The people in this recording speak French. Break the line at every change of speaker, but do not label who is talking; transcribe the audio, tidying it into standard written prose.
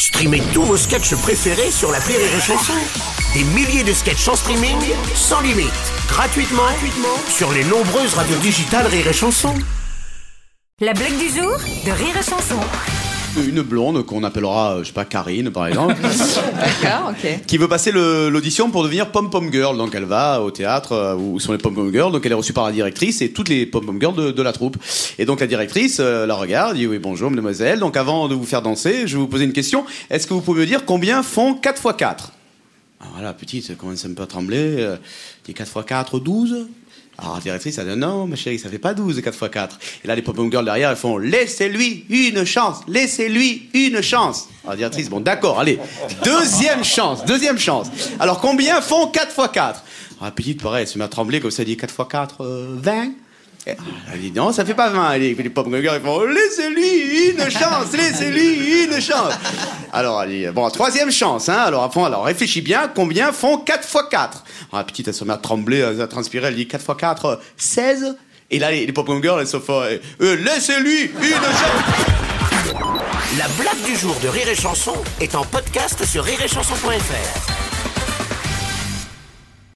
Streamez tous vos sketchs préférés sur l'appli Rire et Chanson. Des milliers de sketchs en streaming, sans limite, gratuitement sur les nombreuses radios digitales Rire et Chanson.
La blague du jour de Rire et Chanson.
Une blonde qu'on appellera, je sais pas, Karine par exemple,
D'accord, ok.
qui veut passer l'audition pour devenir pom-pom girl. Donc elle va au théâtre où sont les pom-pom girls. Donc elle est reçue par la directrice et toutes les pom-pom girls de la troupe. Et donc la directrice la regarde, dit oui bonjour mademoiselle. Donc avant de vous faire danser, je vais vous poser une question. Est-ce que vous pouvez me dire combien font 4 x 4 ? Alors voilà, petite, elle commence un peu à trembler. Dit 4 x 4, 12 ? Alors la directrice, elle dit non, ma chérie, ça fait pas 12, 4 x 4. Et là, les pom-pom girls derrière, elles font laissez-lui une chance, laissez-lui une chance. Alors la directrice, bon, d'accord, allez, deuxième chance. Alors combien font 4 x 4 Alors la petite, pareil, elle se met à trembler comme ça, elle dit 4 x 4, 20. Elle dit non, ça fait pas 20. Les pom-pom girls, ils font laissez-lui une chance, laissez-lui une chance. Alors elle dit bon, troisième chance, hein. Alors réfléchis bien, combien font 4 x 4 Alors la petite, elle se met à trembler, à transpirer, elle dit 4 x 4, 16. Et là, les pom-pom girls, elles se font laissez-lui une chance.
La blague du jour de Rire et Chanson est en podcast sur rireetchanson.fr.